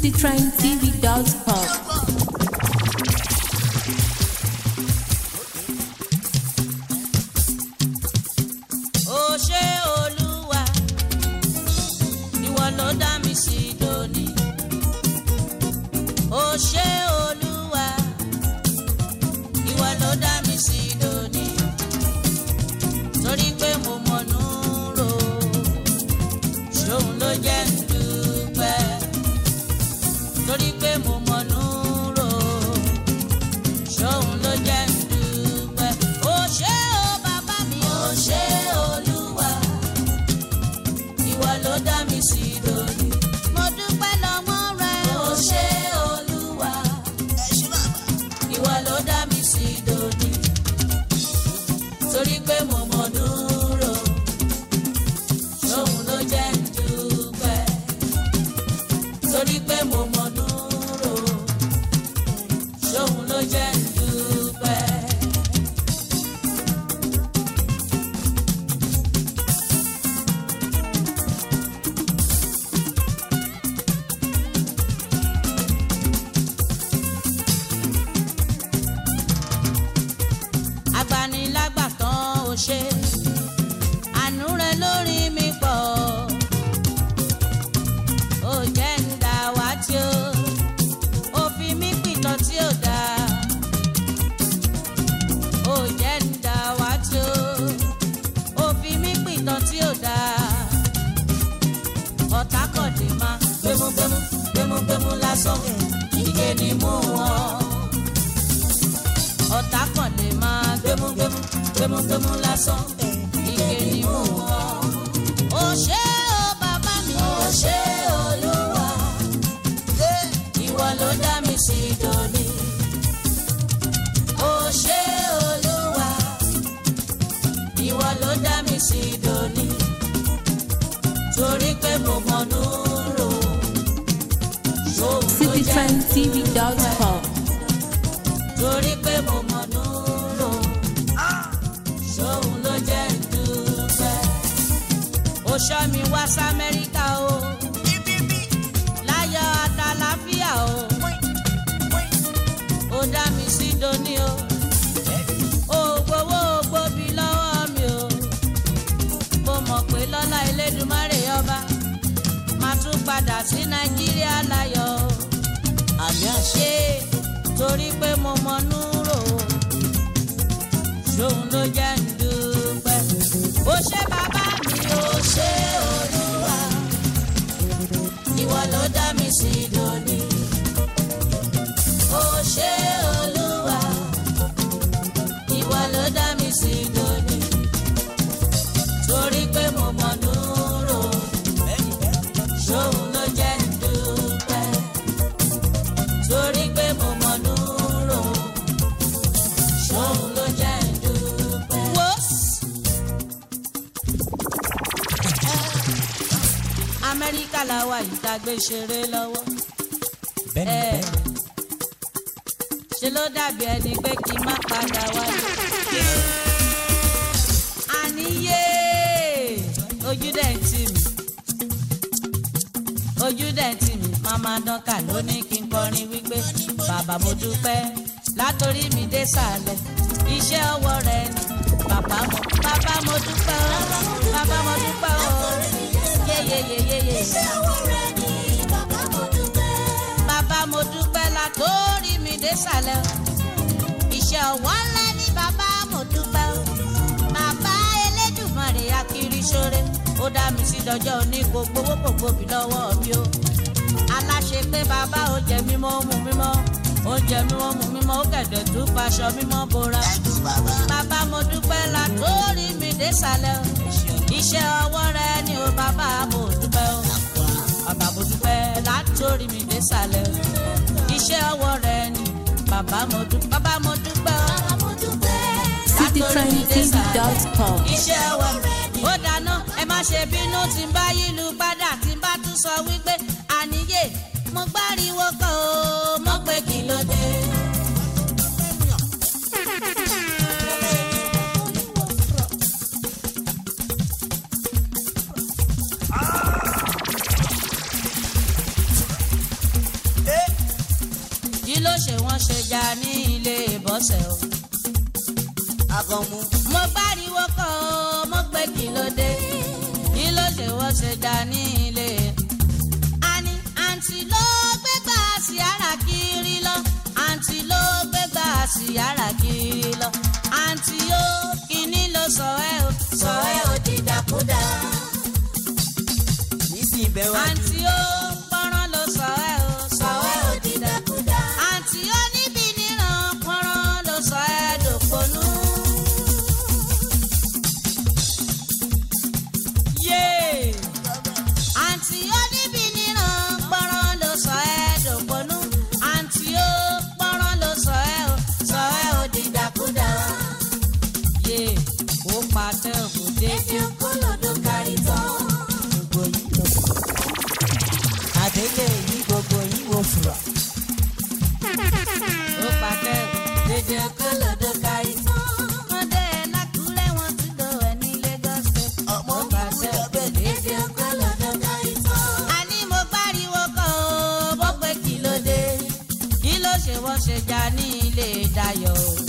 citytrendtv.com. citytrendtv.com. Torí pé mo mọ̀ núrò, ṣóun ló jẹ́ dúpẹ́. Ó ṣọ́ mi wá sí Amẹ́ríkà o, láyọ̀ àtàlàfíà o. Ó dá mi sí dòní o, ó gbowó gbòbí lọ́wọ́ mi o. Mo mọ̀ pé lọ́lá Elédùmarè ọba, máa tún padà sí Nàìjíríà láyọ̀ o. Àmì àṣẹ torí pé mo mọ̀ núrò, ṣóun ló jẹ́ ń dúpẹ́. Ó ṣé bàbá mi, ó ṣé Olúwa, ìwọ ló dá mi sí dòní. Ó ṣé Olúwa, ìwọ ló dá mi sí dòní. Torí pé mo mọ̀ núrò, ṣóun ló jẹ́ ń dúpẹ́. Torí pé mo mọ̀ núrò, ṣóun ló jẹ́ ń dúpẹ́. Amẹ́ríkà làwa yìí tá gbé ṣeré lọ́wọ́. Ṣé ló dàbí ẹni pé kí n má padà wálé? Àníyé ojú dẹ̀ ń tì mí, ojú dẹ̀ ń tì mí. Màmá Dọ́kà ló ní kí n kọrin wípé bàbá mo dúpẹ́ látòrí mi dé sàlẹ̀, iṣẹ́ ọwọ́ rẹ ni bàbá mo dúpẹ́ o, bàbá mo dúpẹ́ o, yeyeyeyeye. Iṣẹ́ ọwọ́ rẹ ni bàbá mo dúpẹ́, bàbá mo dúpẹ́ látòrí mi dé sàlẹ̀, iṣẹ́ ọwọ́ rẹ ni bàbá mo dúpẹ́ o. Bàbá Elédùmarè akiri ṣoore, ó dá mi sí dọjọ́ òní, kò gbowó kò gbòbí lọ́wọ́ mi o. Aláṣẹ pé bàbá ó jẹ mímọ́ ó mu mímọ́, ó jẹ mímọ́ mu mímọ́, ó kẹ̀dẹ̀ tún faṣọ mímọ́ bora. Bàbá mo dúpẹ́ látòrí mi dé sàlẹ̀ o, iṣẹ́ ọwọ́ rẹ ni o bàbá mo dúpẹ́ o. Bàbá mo dúpẹ́ látòrí mi dé sàlẹ̀ o, iṣẹ́ ọwọ́ rẹ ni bàbá mo dúpẹ́, bàbá mo dúpẹ́ o. citytrendtv.com. Iṣẹ́ ọwọ́ rẹ ni. Ó dáná ẹ má ṣe bínú tí n bá yílu padà, tí n bá tún sọ wípé àníyé mo gbáriwo kan o, mo pé kí ló dé. bọ́sẹ̀ o. Akànmú. Mo gbáriwo kan o, mo gbé kí ló dé, kí ló ṣe wọ́n ṣe dá ní ilé. Àní àǹtí ló gbégbá sí ara kiri lọ, àǹtí ló gbégbá sí ara kiri lọ. Àǹtí ó kíní ló sọ ẹ́ o, sọ ẹ́ o dìdàkudà. Nísìnyí bẹ́ẹ̀ wá. Àǹtí ó pọ́nrán ló sọ ẹ́ o, sọ ẹ́ o dìdàkudà. Àǹtí ó níbi níran pọ́nrán ló sọ ẹ́ dòpònú. Àǹtí ó níbi níran pọ́nrán ló sọ ẹ́ dòpònú. Àǹtí ó pọ́nrán ló sọ ẹ́ o dìdàkudà. Ó pàtẹ òkúté tí ó kó lọ́dún kárí tán. Gbogbo yìí lọ fún àdéhùn èyí gbogbo yìí wò fúra. Ó pàtẹ òkúté tí ó kó lọ́dún kárí tán. Wọ́n dé lákùrẹ́ wọn tún lọ ẹ̀ ní Lagos State. Ó pàtẹ òkúté tí ó kó lọ́dún kárí tán. Àní mo gbáriwo kan o, bó pé kí ló dé, kí ló ṣe wọ́n ṣe já ní ilé Dayọ̀ o.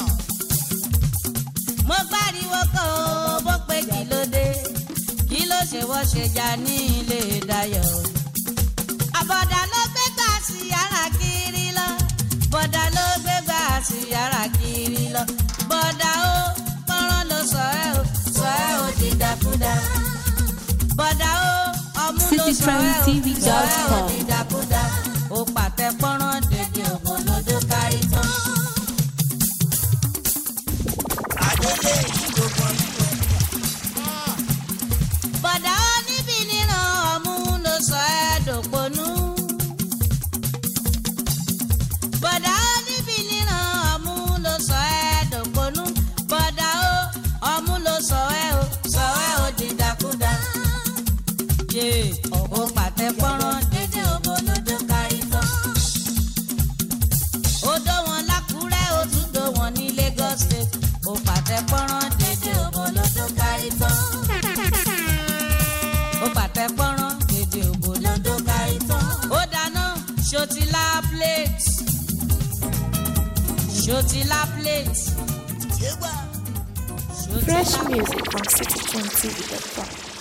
Mo gbáriwo kan o, bó pé kí ló dé, kí ló ṣe wọ́n ṣe já ní ilé Dayọ̀ o. Àbọ̀dà ló gbé gbà sí yàrá kiri lọ, bọ̀dà ló gbé gbà sí yàrá kiri lọ. Bọ̀dà ó pọ́nrán ló sọ ẹ́ o dìdàkudà. Bọ̀dà ó ọmú ló sọ ẹ́ o dìdàkudà. Ó pàtẹ pọ́nrán dèdè òbò lódó kárí tán. Adélé yìí gbogbo yìí. Bọ̀dà ó níbi níran ọmú ló sọ ẹ́ dòpònú. Bọ̀dà ó níbi níran ọmú ló sọ ẹ́ dòpònú. Bọ̀dà ó ọmú ló sọ ẹ́ o dìdàkudà. Ó pàtẹ pọ́nrán dédé òbò lódó kárí tán. Ó dó wọn lákùrẹ́, ó tún dó wọn ní Lagos State. Ó pàtẹ pọ́nrán dédé òbò lódó kárí tán. Ó pàtẹ pọ́nrán dédé òbò lódó kárí tán. Ó dáná ṣòtìlá plate, ṣòtìlá plate. Ṣé gbà? Fresh music from citytrendtv.com.